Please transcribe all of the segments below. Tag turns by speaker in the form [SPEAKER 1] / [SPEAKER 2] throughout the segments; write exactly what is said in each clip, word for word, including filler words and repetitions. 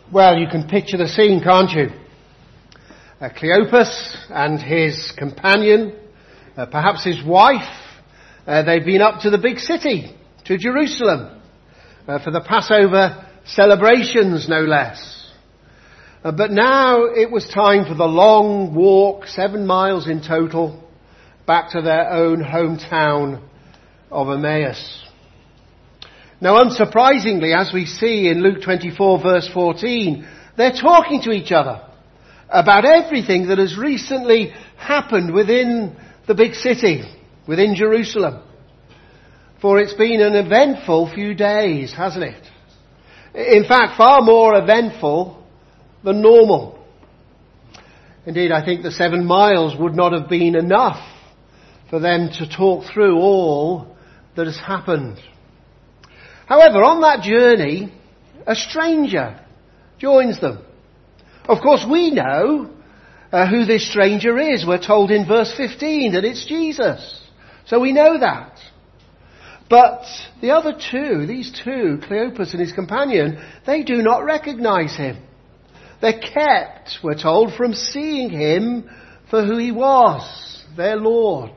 [SPEAKER 1] Well, you can picture the scene, can't you? Uh, Cleopas and his companion, uh, perhaps his wife, uh, they've been up to the big city, to Jerusalem, uh, for the Passover celebrations, no less. Uh, but now it was time for the long walk, seven miles in total, back to their own hometown of Emmaus. Now, unsurprisingly, as we see in Luke twenty-four, verse fourteen, they're talking to each other about everything that has recently happened within the big city, within Jerusalem. For it's been an eventful few days, hasn't it? In fact, far more eventful than normal. Indeed, I think the seven miles would not have been enough for them to talk through all that has happened. However, on that journey, a stranger joins them. Of course, we know uh, who this stranger is. We're told in verse fifteen that it's Jesus. So we know that. But the other two, these two, Cleopas and his companion, they do not recognize him. They're kept, we're told, from seeing him for who he was, their Lord.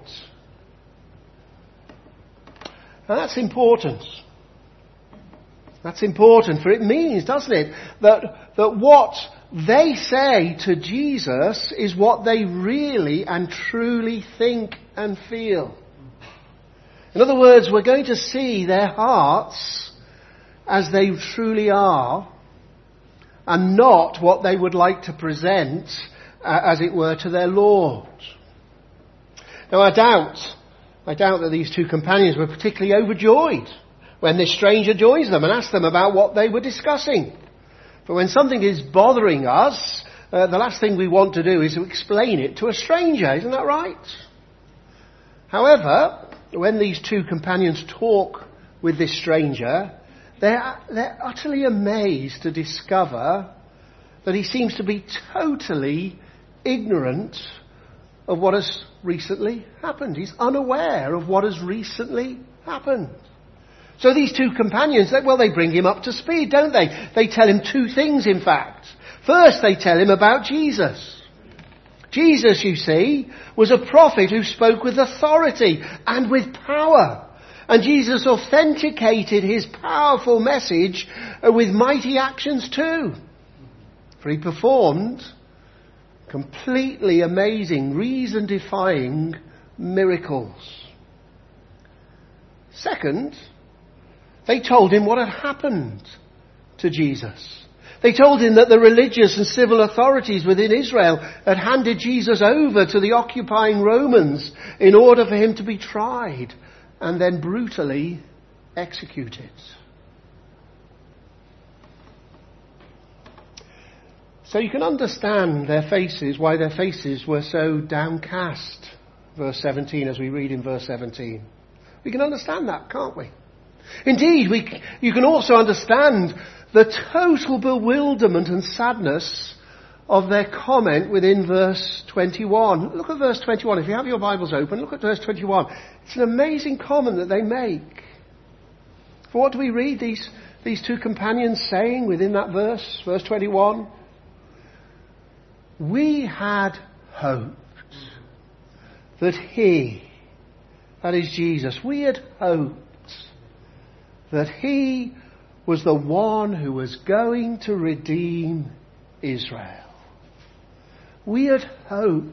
[SPEAKER 1] Now that's important. That's important, for it means, doesn't it, that, that what they say to Jesus is what they really and truly think and feel. In other words, we're going to see their hearts as they truly are, and not what they would like to present, uh, as it were, to their Lord. Now, I doubt, I doubt that these two companions were particularly overjoyed when this stranger joins them and asks them about what they were discussing. But when something is bothering us, uh, the last thing we want to do is to explain it to a stranger. Isn't that right? However, when these two companions talk with this stranger, they're, they're utterly amazed to discover that he seems to be totally ignorant of what has recently happened. He's unaware of what has recently happened. So these two companions, well, they bring him up to speed, don't they? They tell him two things, in fact. First, they tell him about Jesus. Jesus, you see, was a prophet who spoke with authority and with power. And Jesus authenticated his powerful message with mighty actions too. For he performed completely amazing, reason-defying miracles. Second, they told him what had happened to Jesus. They told him that the religious and civil authorities within Israel had handed Jesus over to the occupying Romans in order for him to be tried and then brutally executed. So you can understand their faces, why their faces were so downcast. Verse seventeen, as we read in verse seventeen. We can understand that, can't we? Indeed, we, you can also understand the total bewilderment and sadness of their comment within verse twenty-one. Look at verse twenty-one. If you have your Bibles open, look at verse twenty-one. It's an amazing comment that they make. For what do we read these, these two companions saying within that verse? Verse twenty-one. We had hoped that he, that is Jesus, we had hoped that he was the one who was going to redeem Israel. We had hoped,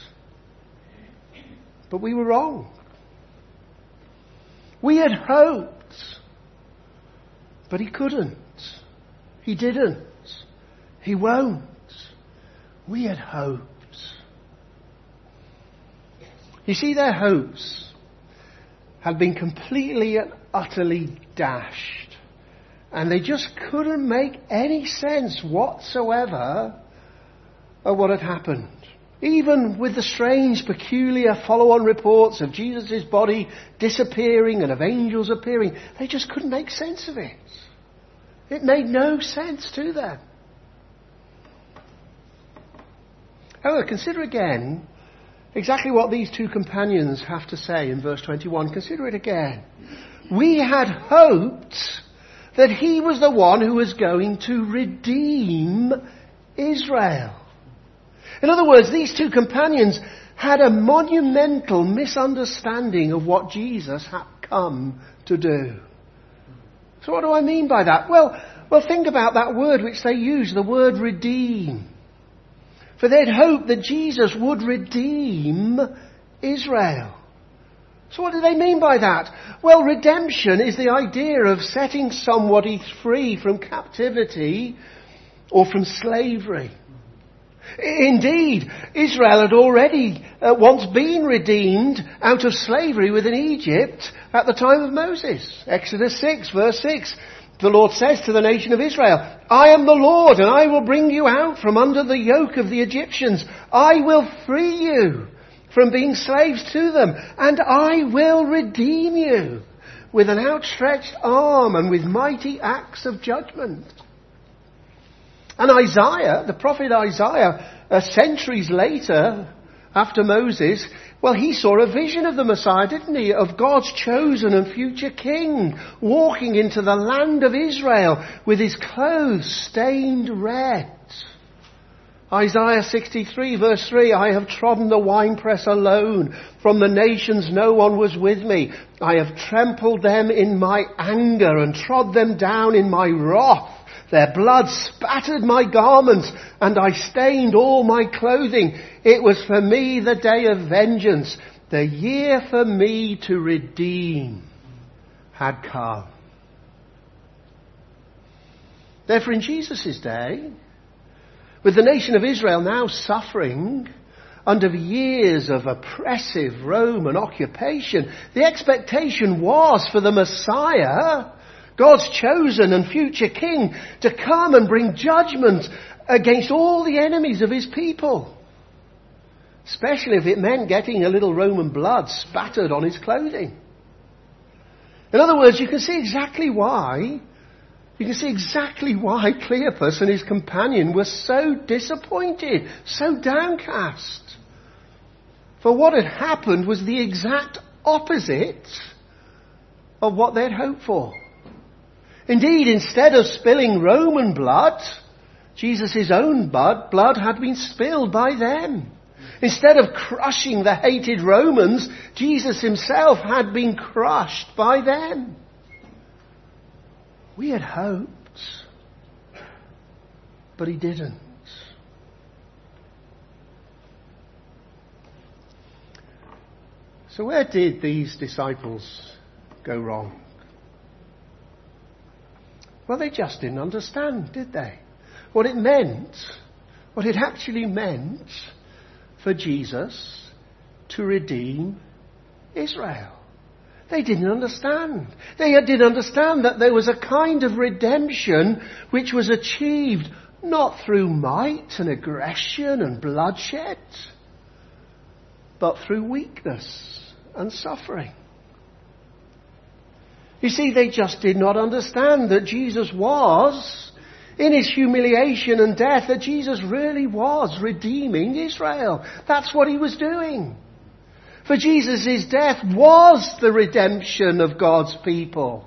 [SPEAKER 1] but we were wrong. We had hoped, but he couldn't. He didn't. He won't. We had hoped. You see, their hopes had been completely and utterly dashed. And they just couldn't make any sense whatsoever of what had happened. Even with the strange, peculiar follow-on reports of Jesus' body disappearing and of angels appearing, they just couldn't make sense of it. It made no sense to them. However, consider again exactly what these two companions have to say in verse twenty-one. Consider it again. We had hoped that he was the one who was going to redeem Israel. In other words, these two companions had a monumental misunderstanding of what Jesus had come to do. So what do I mean by that? Well, well, think about that word which they use, the word redeem. For they'd hoped that Jesus would redeem Israel. So what do they mean by that? Well, redemption is the idea of setting somebody free from captivity or from slavery. Indeed, Israel had already uh, once been redeemed out of slavery within Egypt at the time of Moses. Exodus six, verse six. The Lord says to the nation of Israel, I am the Lord, and I will bring you out from under the yoke of the Egyptians. I will free you from being slaves to them, and I will redeem you with an outstretched arm and with mighty acts of judgment. And Isaiah, the prophet Isaiah, uh, centuries later, after Moses, well, he saw a vision of the Messiah, didn't he? Of God's chosen and future king walking into the land of Israel with his clothes stained red. Isaiah sixty-three verse three, I have trodden the winepress alone. From the nations no one was with me. I have trampled them in my anger and trod them down in my wrath. Their blood spattered my garments, and I stained all my clothing. It was for me the day of vengeance. The year for me to redeem had come. Therefore, in Jesus' day, with the nation of Israel now suffering under years of oppressive Roman occupation, the expectation was for the Messiah, God's chosen and future king, to come and bring judgment against all the enemies of his people. Especially if it meant getting a little Roman blood spattered on his clothing. In other words, you can see exactly why, you can see exactly why Cleopas and his companion were so disappointed, so downcast. For what had happened was the exact opposite of what they'd hoped for. Indeed, instead of spilling Roman blood, Jesus' own blood, blood had been spilled by them. Instead of crushing the hated Romans, Jesus himself had been crushed by them. We had hoped, but he didn't. So where did these disciples go wrong? Well, they just didn't understand, did they? What it meant, what it actually meant for Jesus to redeem Israel. They didn't understand. They didn't understand that there was a kind of redemption which was achieved not through might and aggression and bloodshed, but through weakness and suffering. You see, they just did not understand that Jesus was, in his humiliation and death, that Jesus really was redeeming Israel. That's what he was doing. For Jesus' death was the redemption of God's people.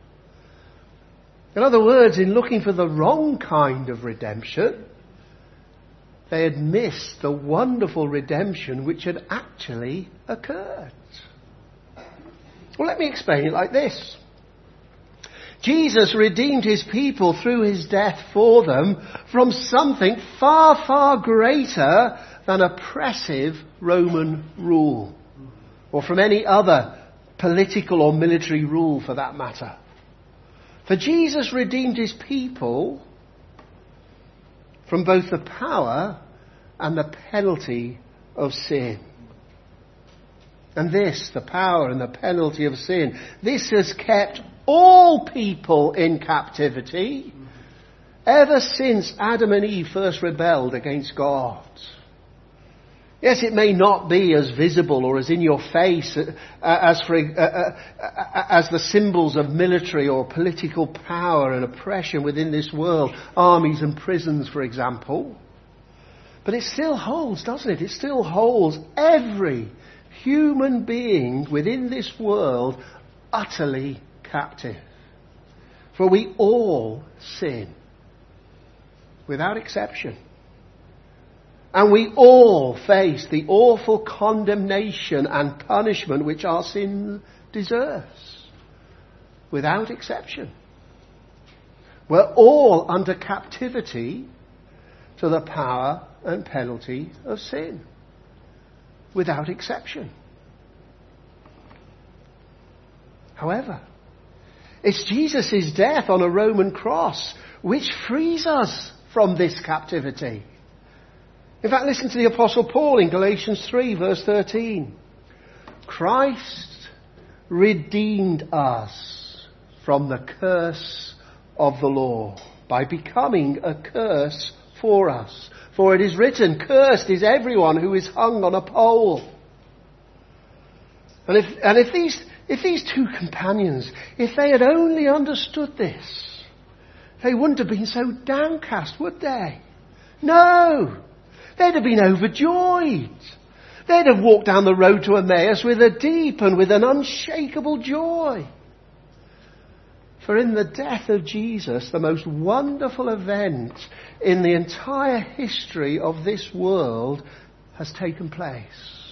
[SPEAKER 1] In other words, in looking for the wrong kind of redemption, they had missed the wonderful redemption which had actually occurred. Well, let me explain it like this. Jesus redeemed his people through his death for them from something far, far greater than oppressive Roman rule, or from any other political or military rule for that matter. For Jesus redeemed his people from both the power and the penalty of sin. And this, the power and the penalty of sin, this has kept all people in captivity ever since Adam and Eve first rebelled against God. Yes, it may not be as visible or as in your face as for, uh, uh, as the symbols of military or political power and oppression within this world, armies and prisons, for example. But it still holds, doesn't it? It still holds every human being within this world utterly captive. For we all sin, without exception. And we all face the awful condemnation and punishment which our sin deserves, without exception. We're all under captivity to the power and penalty of sin, without exception. However, it's Jesus' death on a Roman cross which frees us from this captivity. In fact, listen to the Apostle Paul in Galatians three, verse thirteen. Christ redeemed us from the curse of the law by becoming a curse for us. For it is written, cursed is everyone who is hung on a pole. And if, and if these, if these two companions, if they had only understood this, they wouldn't have been so downcast, would they? No! They'd have been overjoyed. They'd have walked down the road to Emmaus with a deep and with an unshakable joy. For in the death of Jesus, the most wonderful event in the entire history of this world has taken place.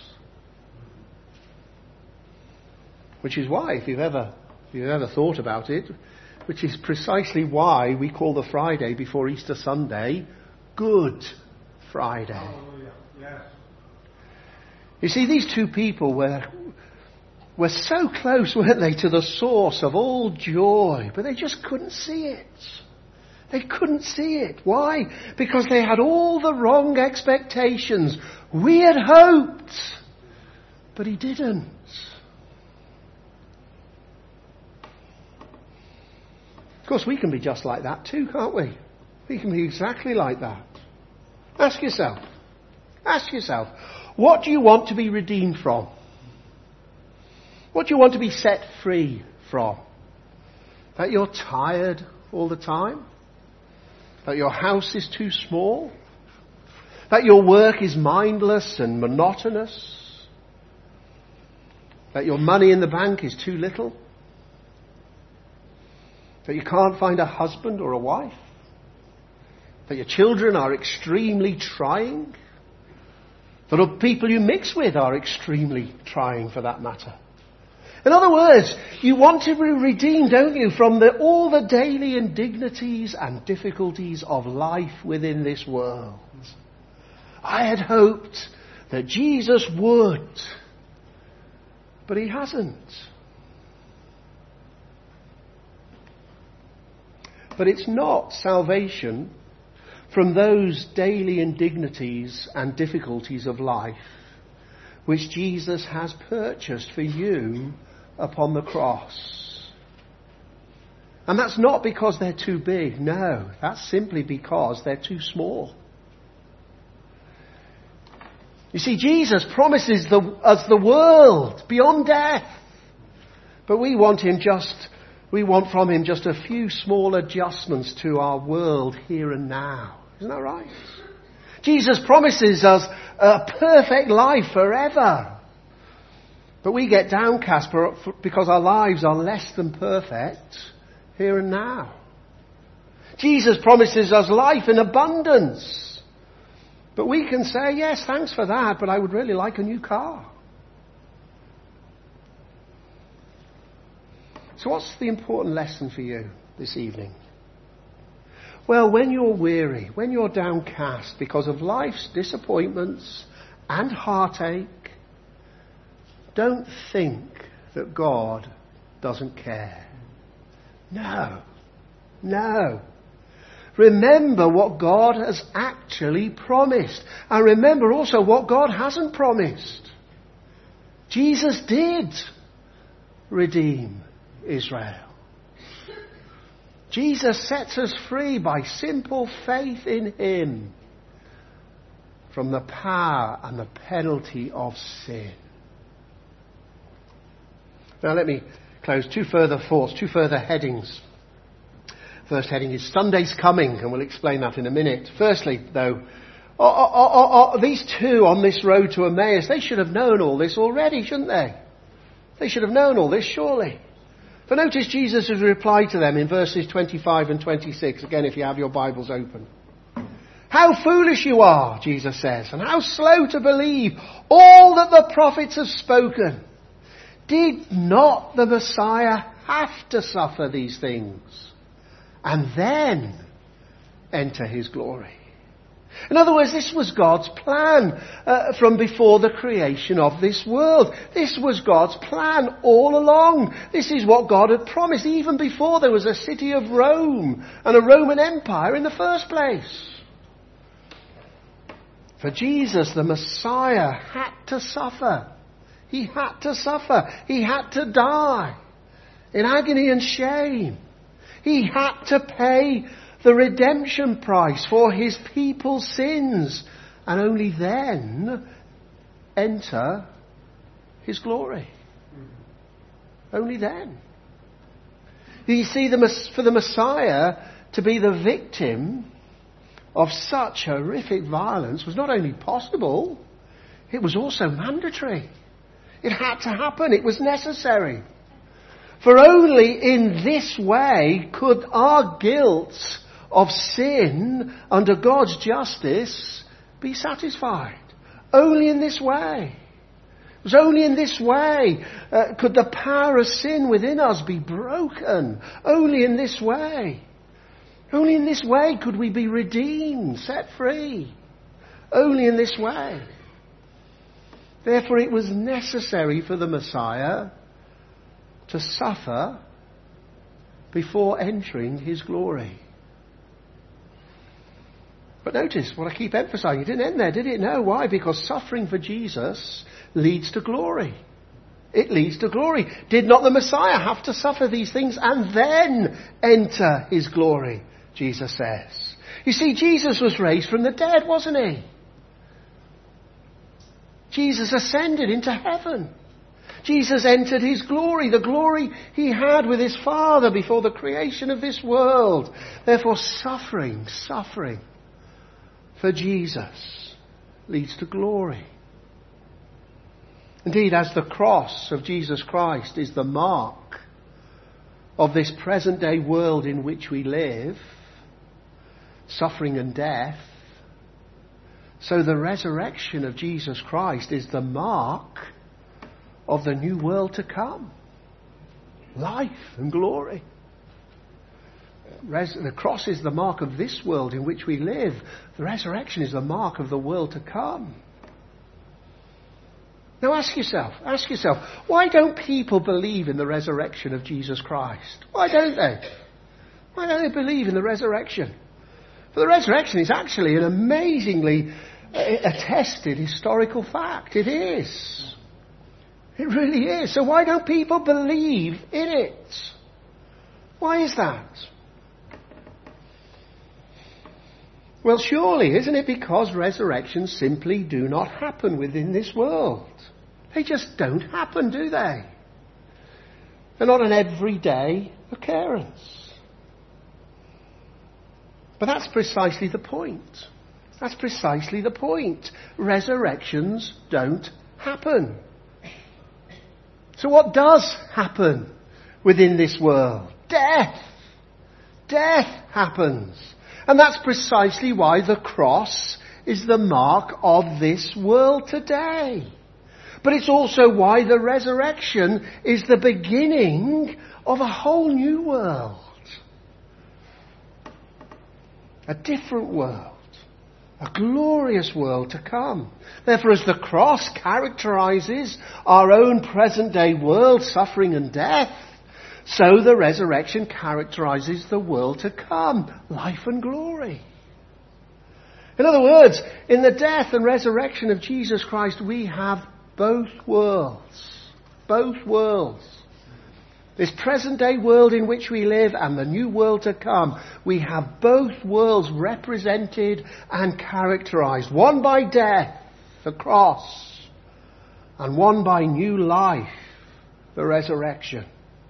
[SPEAKER 1] Which is why, if you've ever, if you've ever thought about it, which is precisely why we call the Friday before Easter Sunday Good Friday. Hallelujah. Yes. You see, these two people were, were so close, weren't they, to the source of all joy, but they just couldn't see it. They couldn't see it. Why? Because they had all the wrong expectations. We had hoped, but he didn't. Of course, we can be just like that too, can't we? We can be exactly like that. Ask yourself, ask yourself, what do you want to be redeemed from? What do you want to be set free from? That you're tired all the time? That your house is too small? That your work is mindless and monotonous? That your money in the bank is too little? That you can't find a husband or a wife? That your children are extremely trying? That the people you mix with are extremely trying, for that matter? In other words, you want to be redeemed, don't you, from the, all the daily indignities and difficulties of life within this world. I had hoped that Jesus would, but he hasn't. But it's not salvation from those daily indignities and difficulties of life which Jesus has purchased for you upon the cross. And that's not because they're too big. No, that's simply because they're too small. You see, Jesus promises the, us the world beyond death. But we want him just, we want from him just a few small adjustments to our world here and now. Isn't that right? Jesus promises us a perfect life forever. But we get downcast because our lives are less than perfect here and now. Jesus promises us life in abundance. But we can say, yes, thanks for that, but I would really like a new car. So what's the important lesson for you this evening? Well, when you're weary, when you're downcast because of life's disappointments and heartache, don't think that God doesn't care. No. No. Remember what God has actually promised. And remember also what God hasn't promised. Jesus did redeem Israel. Jesus sets us free by simple faith in him from the power and the penalty of sin. Now let me close. Two further thoughts, two further headings. First heading is Sunday's coming, and we'll explain that in a minute. Firstly, though, oh, oh, oh, oh, these two on this road to Emmaus, they should have known all this already, shouldn't they? They should have known all this, surely. For notice Jesus has replied to them in verses twenty-five and twenty-six, again if you have your Bibles open. How foolish you are, Jesus says, and how slow to believe all that the prophets have spoken. Did not the Messiah have to suffer these things and then enter his glory? In other words, this was God's plan uh, from before the creation of this world. This was God's plan all along. This is what God had promised even before there was a city of Rome and a Roman Empire in the first place. For Jesus, the Messiah, had to suffer. He had to suffer. He had to die in agony and shame. He had to pay the redemption price for his people's sins, and only then enter his glory. Only then. You see, the, for the Messiah to be the victim of such horrific violence was not only possible, it was also mandatory. It had to happen. It was necessary. For only in this way could our guilt of sin under God's justice be satisfied. Only in this way. It was only in this way uh, could the power of sin within us be broken. Only in this way. Only in this way could we be redeemed, set free. Only in this way. Therefore it was necessary for the Messiah to suffer before entering his glory. But notice what I keep emphasizing. It didn't end there, did it? No. Why? Because suffering for Jesus leads to glory. It leads to glory. Did not the Messiah have to suffer these things and then enter his glory? Jesus says. You see, Jesus was raised from the dead, wasn't he? Jesus ascended into heaven. Jesus entered his glory, the glory he had with his Father before the creation of this world. Therefore, suffering, suffering for Jesus leads to glory. Indeed, as the cross of Jesus Christ is the mark of this present day world in which we live, suffering and death, so the resurrection of Jesus Christ is the mark of the new world to come. Life and glory. Res- the cross is the mark of this world in which we live. The resurrection is the mark of the world to come. Now ask yourself, ask yourself, why don't people believe in the resurrection of Jesus Christ? Why don't they? Why don't they believe in the resurrection? For the resurrection is actually an amazingly attested historical fact. It is. It really is. So why don't people believe in it? Why is that? Well, surely, isn't it because resurrections simply do not happen within this world? They just don't happen, do they? They're not an everyday occurrence. But that's precisely the point. That's precisely the point. Resurrections don't happen. So what does happen within this world? Death. Death happens. And that's precisely why the cross is the mark of this world today. But it's also why the resurrection is the beginning of a whole new world. A different world. A glorious world to come. Therefore, as the cross characterizes our own present day world, suffering and death, so the resurrection characterizes the world to come, life and glory. In other words, in the death and resurrection of Jesus Christ, we have both worlds. Both worlds. This present day world in which we live and the new world to come, we have both worlds represented and characterized. One by death, the cross, and one by new life, the resurrection.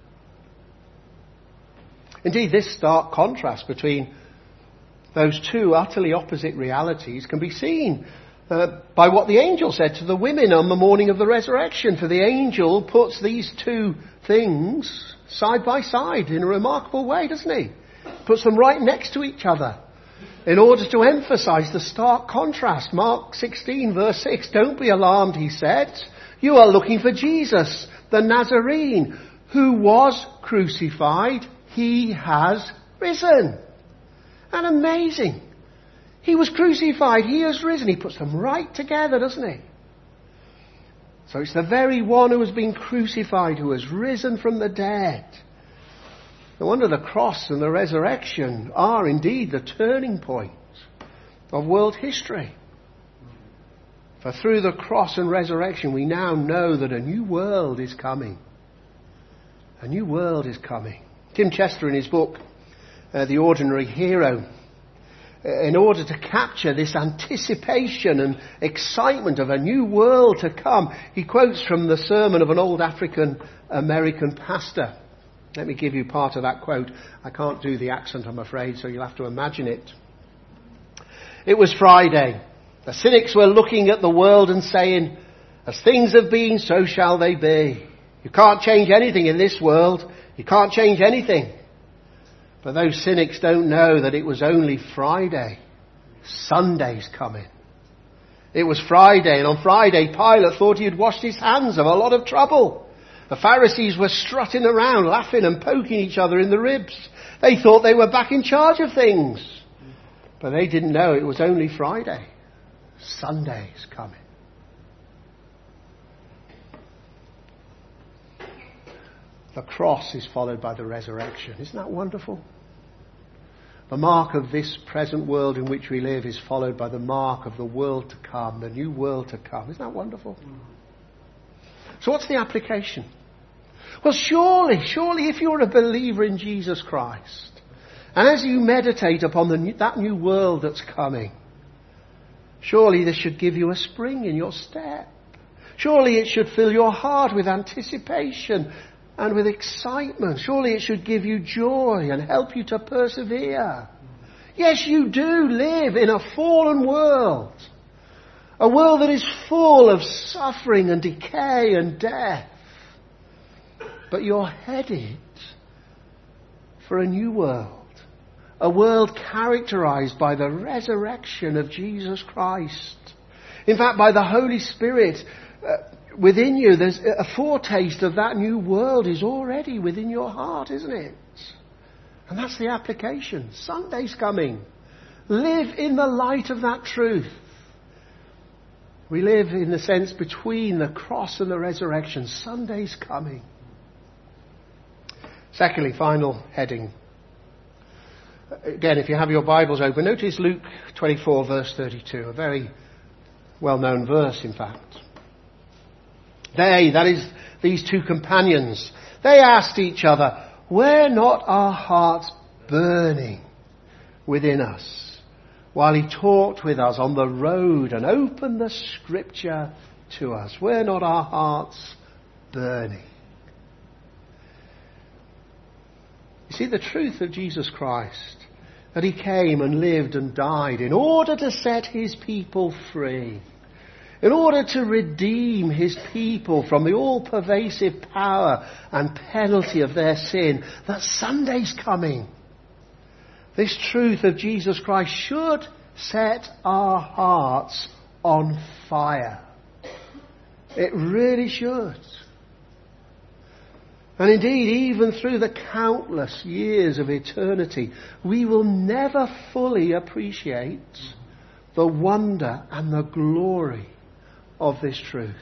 [SPEAKER 1] Indeed, this stark contrast between those two utterly opposite realities can be seen uh, by what the angel said to the women on the morning of the resurrection. For the angel puts these two things side by side in a remarkable way, doesn't he? Puts them right next to each other in order to emphasize the stark contrast. Mark sixteen verse six, don't be alarmed, he said. You are looking for Jesus, the Nazarene, who was crucified. He has risen. And amazing. He was crucified. He has risen. He puts them right together, doesn't he? So it's the very one who has been crucified who has risen from the dead. No wonder the cross and the resurrection are indeed the turning point of world history. For through the cross and resurrection we now know that a new world is coming. A new world is coming. Tim Chester, in his book, uh, The Ordinary Hero, uh, in order to capture this anticipation and excitement of a new world to come, he quotes from the sermon of an old African American pastor. Let me give you part of that quote. I can't do the accent, I'm afraid, so you'll have to imagine it. It was Friday. The cynics were looking at the world and saying, as things have been, so shall they be. You can't change anything in this world. You can't change anything. But those cynics don't know that it was only Friday. Sunday's coming. It was Friday, and on Friday Pilate thought he had washed his hands of a lot of trouble. The Pharisees were strutting around, laughing and poking each other in the ribs. They thought they were back in charge of things. But they didn't know it was only Friday. Sunday's coming. The cross is followed by the resurrection. Isn't that wonderful? The mark of this present world in which we live is followed by the mark of the world to come, the new world to come. Isn't that wonderful? So what's the application? Well, surely, surely if you're a believer in Jesus Christ, and as you meditate upon the new, that new world that's coming, surely this should give you a spring in your step. Surely it should fill your heart with anticipation and with excitement. Surely it should give you joy and help you to persevere. Yes, you do live in a fallen world. A world that is full of suffering and decay and death. But you're headed for a new world. A world characterized by the resurrection of Jesus Christ. In fact, by the Holy Spirit uh, within you, there's a foretaste of that new world is already within your heart, isn't it? And that's the application. Sunday's coming. Live in the light of that truth. We live, in the sense, between the cross and the resurrection. Sunday's coming. Secondly, final heading. Again, if you have your Bibles open, notice Luke twenty-four, verse thirty-two. A very well-known verse, in fact. They, that is, these two companions, they asked each other, were not our hearts burning within us while he talked with us on the road and opened the scripture to us? Were not our hearts burning? You see, the truth of Jesus Christ, that he came and lived and died in order to set his people free, in order to redeem his people from the all-pervasive power and penalty of their sin, that Sunday's coming. This truth of Jesus Christ should set our hearts on fire. It really should. And indeed, even through the countless years of eternity, we will never fully appreciate the wonder and the glory of this truth.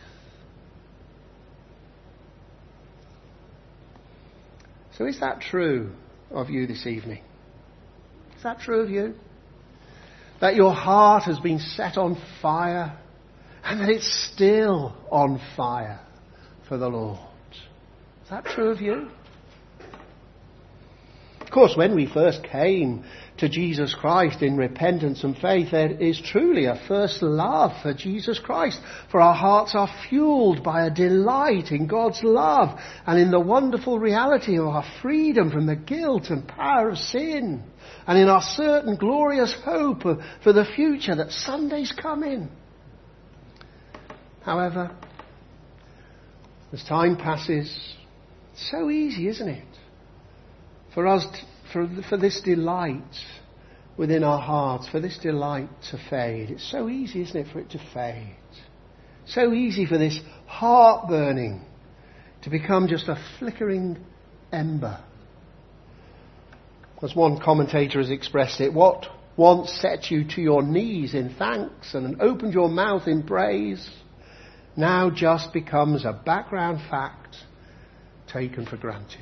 [SPEAKER 1] So is that true of you this evening? Is that true of you? That your heart has been set on fire and that it's still on fire for the Lord? Is that true of you? Of course, when we first came to Jesus Christ in repentance and faith, there is truly a first love for Jesus Christ. For our hearts are fueled by a delight in God's love and in the wonderful reality of our freedom from the guilt and power of sin, and in our certain glorious hope for the future that Sunday's coming. However, as time passes, it's so easy, isn't it? For us, to, for, for this delight within our hearts, for this delight to fade. It's so easy, isn't it, for it to fade. So easy for this heart burning to become just a flickering ember. As one commentator has expressed it, what once set you to your knees in thanks and opened your mouth in praise now just becomes a background fact taken for granted.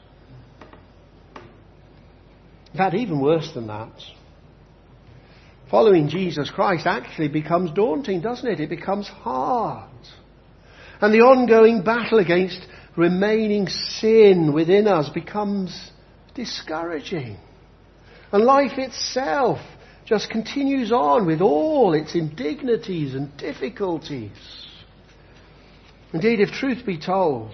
[SPEAKER 1] In fact, even worse than that, following Jesus Christ actually becomes daunting, doesn't it? It becomes hard. And the ongoing battle against remaining sin within us becomes discouraging. And life itself just continues on with all its indignities and difficulties. Indeed, if truth be told,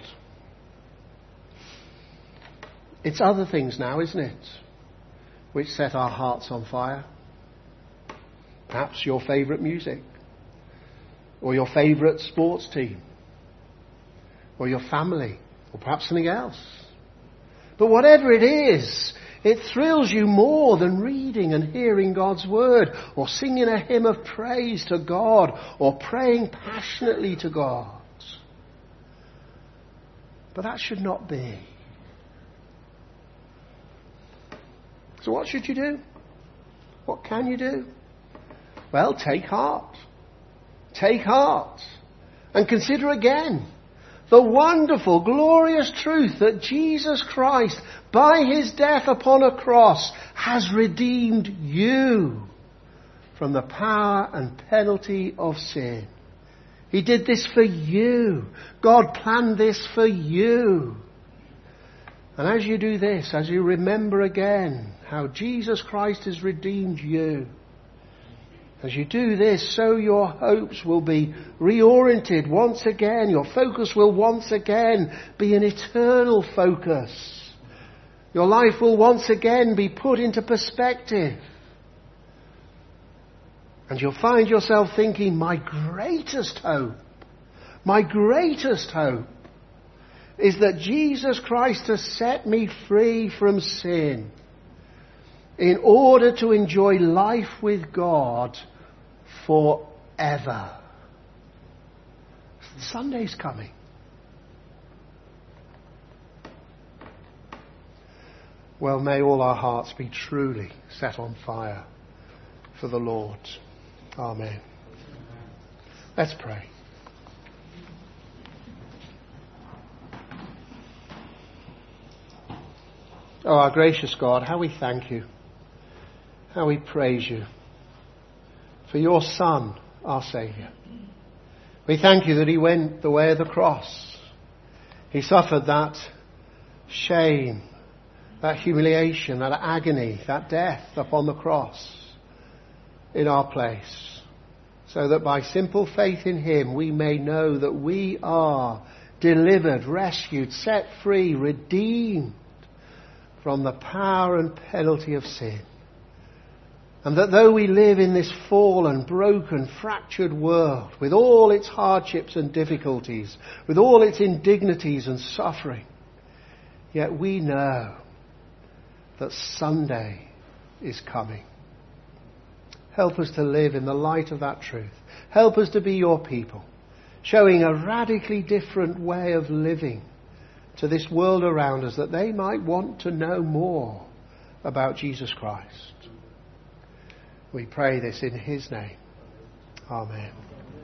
[SPEAKER 1] it's other things now, isn't it, which set our hearts on fire. Perhaps your favourite music, or your favourite sports team, or your family, or perhaps something else. But whatever it is, it thrills you more than reading and hearing God's word, or singing a hymn of praise to God, or praying passionately to God. But that should not be. So what should you do? What can you do? Well, take heart. Take heart. And consider again the wonderful, glorious truth that Jesus Christ, by his death upon a cross, has redeemed you from the power and penalty of sin. He did this for you. God planned this for you. And as you do this, as you remember again how Jesus Christ has redeemed you, as you do this, so your hopes will be reoriented once again. Your focus will once again be an eternal focus. Your life will once again be put into perspective. And you'll find yourself thinking, my greatest hope, my greatest hope is that Jesus Christ has set me free from sin in order to enjoy life with God forever. Sunday's coming. Well, may all our hearts be truly set on fire for the Lord. Amen. Let's pray. Oh, our gracious God, how we thank you, how we praise you for your Son, our Saviour. We thank you that he went the way of the cross. He suffered that shame, that humiliation, that agony, that death upon the cross in our place, so that by simple faith in him we may know that we are delivered, rescued, set free, redeemed from the power and penalty of sin. And that though we live in this fallen, broken, fractured world, with all its hardships and difficulties, with all its indignities and suffering, yet we know that Sunday is coming. Help us to live in the light of that truth. Help us to be your people, showing a radically different way of living to this world around us, that they might want to know more about Jesus Christ. We pray this in his name. Amen.